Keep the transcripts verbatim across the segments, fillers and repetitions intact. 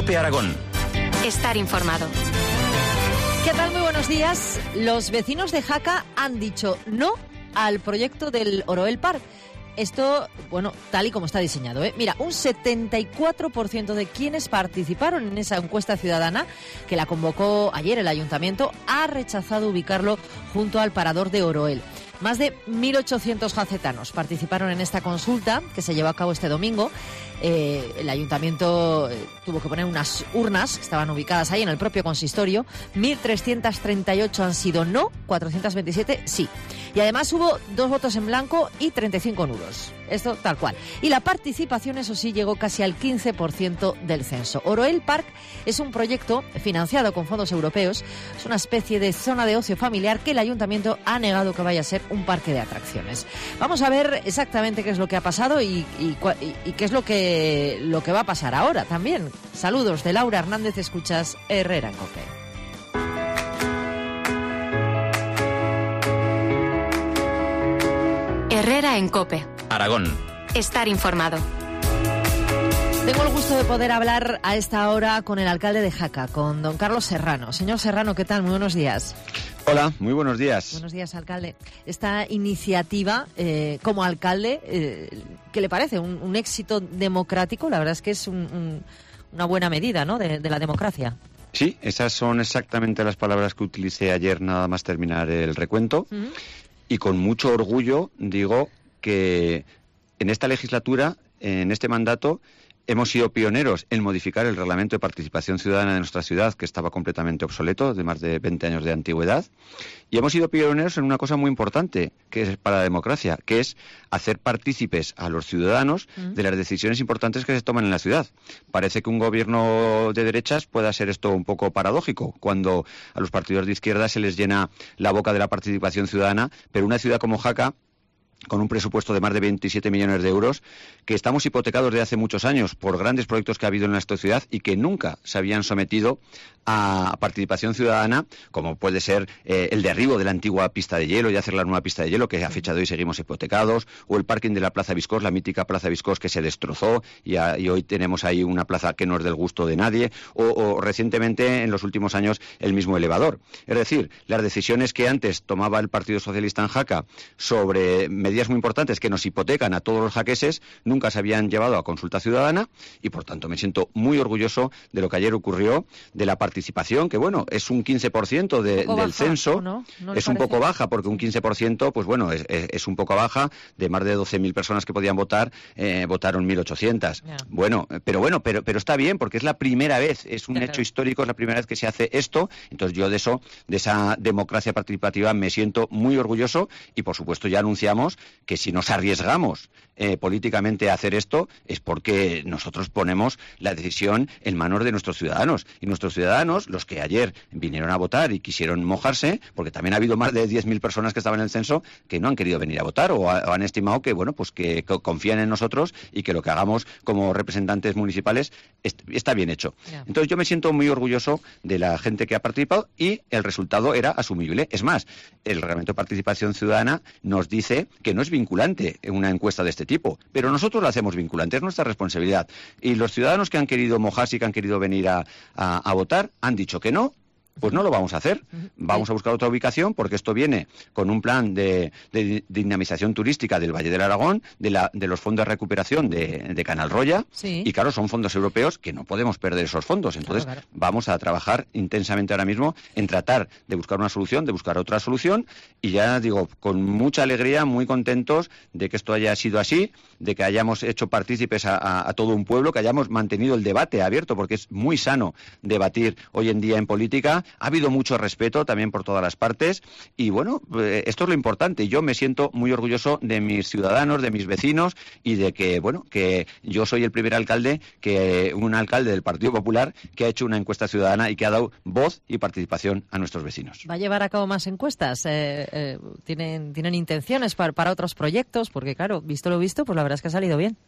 COPE Aragón. Estar informado. ¿Qué tal? Muy buenos días. Los vecinos de Jaca han dicho no al proyecto del Oroel Park. Esto, bueno, tal y como está diseñado, ¿eh? Mira, un setenta y cuatro por ciento de quienes participaron en esa encuesta ciudadana, que la convocó ayer el ayuntamiento, ha rechazado ubicarlo junto al parador de Oroel. Más de mil ochocientos jacetanos participaron en esta consulta que se llevó a cabo este domingo. Eh, el ayuntamiento eh, tuvo que poner unas urnas que estaban ubicadas ahí en el propio consistorio. mil trescientos treinta y ocho han sido no, cuatrocientos veintisiete sí. Y además hubo dos votos en blanco y treinta y cinco nulos. Esto tal cual. Y la participación, eso sí, llegó casi al quince por ciento del censo. Oroel Park es un proyecto financiado con fondos europeos. Es una especie de zona de ocio familiar que el ayuntamiento ha negado que vaya a ser un parque de atracciones. Vamos a ver exactamente qué es lo que ha pasado y, y, y, y qué es lo que, lo que va a pasar ahora también. Saludos de Laura Hernández, escuchas Herrera en COPE. Herrera en COPE. Aragón. Estar informado. Tengo el gusto de poder hablar a esta hora con el alcalde de Jaca, con don Carlos Serrano. Señor Serrano, ¿qué tal? Muy buenos días. Hola, muy buenos días. Buenos días, alcalde. Esta iniciativa, eh, como alcalde, eh, ¿qué le parece? ¿Un, un éxito democrático? La verdad es que es un, un, una buena medida, ¿no?, de, de la democracia. Sí, esas son exactamente las palabras que utilicé ayer nada más terminar el recuento. Uh-huh. Y con mucho orgullo digo que en esta legislatura, en este mandato, hemos sido pioneros en modificar el reglamento de participación ciudadana de nuestra ciudad, que estaba completamente obsoleto, de más de veinte años de antigüedad. Y hemos sido pioneros en una cosa muy importante, que es para la democracia, que es hacer partícipes a los ciudadanos de las decisiones importantes que se toman en la ciudad. Parece que un gobierno de derechas pueda ser esto un poco paradójico, cuando a los partidos de izquierda se les llena la boca de la participación ciudadana, pero una ciudad como Jaca, con un presupuesto de más de veintisiete millones de euros, que estamos hipotecados desde hace muchos años por grandes proyectos que ha habido en nuestra ciudad y que nunca se habían sometido a participación ciudadana, como puede ser eh, el derribo de la antigua pista de hielo y hacer la nueva pista de hielo, que a fecha de hoy seguimos hipotecados, o el parking de la Plaza Viscós, la mítica Plaza Viscós que se destrozó y, a, y hoy tenemos ahí una plaza que no es del gusto de nadie, o, o recientemente, en los últimos años, el mismo elevador. Es decir, las decisiones que antes tomaba el Partido Socialista en Jaca sobre medidas muy importantes que nos hipotecan a todos los jaqueses, nunca se habían llevado a consulta ciudadana y, por tanto, me siento muy orgulloso de lo que ayer ocurrió, de la participación, que, bueno, es un quince por ciento de, del baja, censo. ¿No? ¿No es un parece? Poco baja, porque un quince por ciento, pues bueno, es, es, es un poco baja. De más de doce mil personas que podían votar, eh, votaron mil ochocientas. Yeah. Bueno, pero bueno, pero, pero está bien, porque es la primera vez, es un yeah, hecho claro. histórico, es la primera vez que se hace esto. Entonces yo de eso, de esa democracia participativa, me siento muy orgulloso y, por supuesto, ya anunciamos que si nos arriesgamos eh, políticamente a hacer esto es porque nosotros ponemos la decisión en manos de nuestros ciudadanos. Y nuestros ciudadanos, los que ayer vinieron a votar y quisieron mojarse, porque también ha habido más de diez mil personas que estaban en el censo que no han querido venir a votar o, a, o han estimado que, bueno, pues que, que confían en nosotros y que lo que hagamos como representantes municipales est- está bien hecho. Yeah. Entonces yo me siento muy orgulloso de la gente que ha participado y el resultado era asumible. Es más, el reglamento de participación ciudadana nos dice que no es vinculante en una encuesta de este tipo, pero nosotros lo hacemos vinculante, es nuestra responsabilidad. Y los ciudadanos que han querido mojarse y que han querido venir a, a, a votar han dicho que no. Pues no lo vamos a hacer. Vamos a buscar otra ubicación porque esto viene con un plan de, de dinamización turística del Valle del Aragón, de, la, de los fondos de recuperación de, de Canal Roya. Sí. Y claro, son fondos europeos que no podemos perder esos fondos. Entonces claro, claro. vamos a trabajar intensamente ahora mismo en tratar de buscar una solución, de buscar otra solución. Y ya digo, con mucha alegría, muy contentos de que esto haya sido así, de que hayamos hecho partícipes a, a, a todo un pueblo, que hayamos mantenido el debate abierto, porque es muy sano debatir hoy en día en política. Ha habido mucho respeto también por todas las partes y, bueno, esto es lo importante. Yo me siento muy orgulloso de mis ciudadanos, de mis vecinos y de que, bueno, que yo soy el primer alcalde, que un alcalde del Partido Popular que ha hecho una encuesta ciudadana y que ha dado voz y participación a nuestros vecinos. ¿Va a llevar a cabo más encuestas? Eh, eh, ¿tienen, ¿Tienen intenciones para, para otros proyectos? Porque, claro, visto lo visto, pues la verdad es que ha salido bien.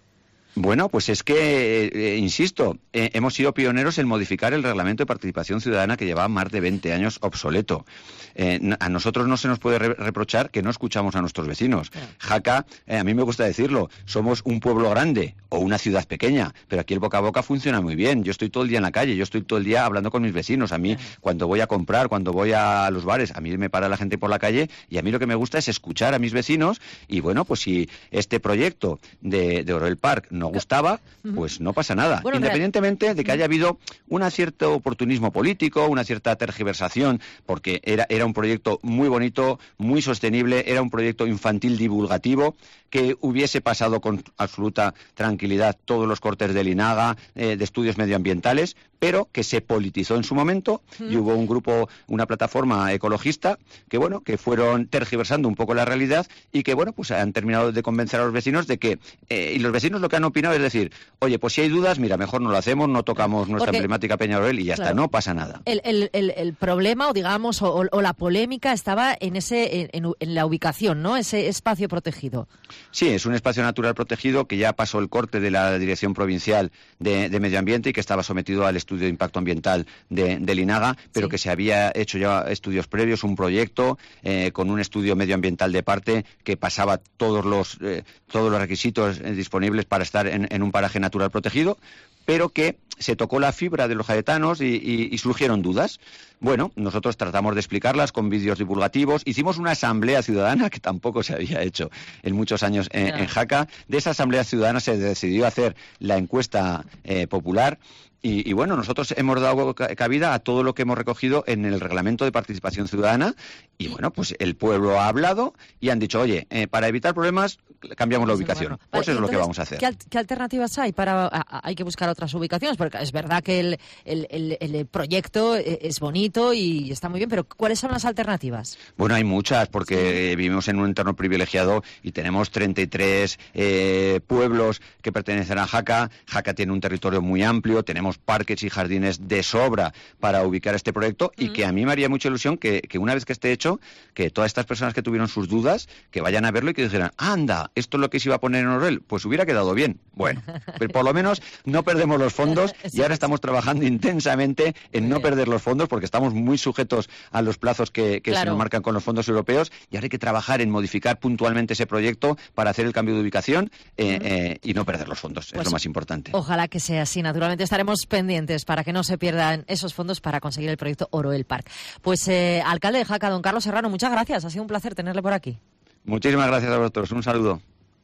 Bueno, pues es que, eh, insisto, eh, hemos sido pioneros en modificar el reglamento de participación ciudadana que llevaba más de veinte años obsoleto. Eh, a nosotros no se nos puede re reprochar que no escuchamos a nuestros vecinos. Claro. Jaca, eh, a mí me gusta decirlo, somos un pueblo grande o una ciudad pequeña, pero aquí el boca a boca funciona muy bien. Yo estoy todo el día en la calle, yo estoy todo el día hablando con mis vecinos. A mí, claro, cuando voy a comprar, cuando voy a los bares, a mí me para la gente por la calle y a mí lo que me gusta es escuchar a mis vecinos y, bueno, pues si este proyecto de, de Oroel Park no gustaba, pues no pasa nada. Bueno, independientemente de que haya habido un cierto oportunismo político, una cierta tergiversación, porque era, era un proyecto muy bonito, muy sostenible, era un proyecto infantil divulgativo, que hubiese pasado con absoluta tranquilidad todos los cortes del INAGA, eh, de estudios medioambientales, pero que se politizó en su momento y hubo un grupo, una plataforma ecologista que, bueno, que fueron tergiversando un poco la realidad y que, bueno, pues han terminado de convencer a los vecinos de que, eh, y los vecinos lo que han opinado es decir, oye, pues si hay dudas, mira, mejor no lo hacemos, no tocamos nuestra Porque, emblemática Peña Oroel y ya claro, está, no pasa nada. El, el, el, el problema, o digamos, o, o la polémica estaba en ese en, en la ubicación, ¿no? Ese espacio protegido. Sí, es un espacio natural protegido que ya pasó el corte de la Dirección Provincial de, de Medio Ambiente y que estaba sometido al estudio de impacto ambiental de, del INAGA, pero sí, que se había hecho ya estudios previos, un proyecto eh, con un estudio medioambiental de parte que pasaba todos los eh, todos los requisitos eh, disponibles para estar en, en un paraje natural protegido, pero que se tocó la fibra de los jaetanos y, y, y surgieron dudas. Bueno, nosotros tratamos de explicarlas con vídeos divulgativos. Hicimos una asamblea ciudadana que tampoco se había hecho en muchos años en, yeah. en Jaca. De esa asamblea ciudadana se decidió hacer la encuesta eh, popular. Y, y bueno, nosotros hemos dado cabida a todo lo que hemos recogido en el reglamento de participación ciudadana y bueno, pues el pueblo ha hablado y han dicho, oye, eh, para evitar problemas cambiamos la ubicación. Bueno, pues eso es lo que vamos a hacer. ¿Qué, ¿Qué alternativas hay? para a, a, Hay que buscar otras ubicaciones, porque es verdad que el, el, el, el proyecto es bonito y está muy bien, pero ¿cuáles son las alternativas? Bueno, hay muchas, porque sí. vivimos en un entorno privilegiado y tenemos treinta y tres eh, pueblos que pertenecen a Jaca. Jaca tiene un territorio muy amplio, tenemos parques y jardines de sobra para ubicar este proyecto y mm. que a mí me haría mucha ilusión que, que una vez que esté hecho, que todas estas personas que tuvieron sus dudas, que vayan a verlo y que dijeran, anda, esto es lo que se iba a poner en Oroel, pues hubiera quedado bien. Bueno, pero por lo menos no perdemos los fondos y ahora estamos trabajando intensamente en no perder los fondos porque estamos muy sujetos a los plazos que, que claro. se nos marcan con los fondos europeos y ahora hay que trabajar en modificar puntualmente ese proyecto para hacer el cambio de ubicación eh, mm. eh, y no perder los fondos, pues es lo más importante. Ojalá que sea así, naturalmente estaremos pendientes para que no se pierdan esos fondos para conseguir el proyecto Oroel Park. Pues eh, alcalde de Jaca, don Carlos Serrano, muchas gracias, ha sido un placer tenerle por aquí. Muchísimas gracias a vosotros, un saludo.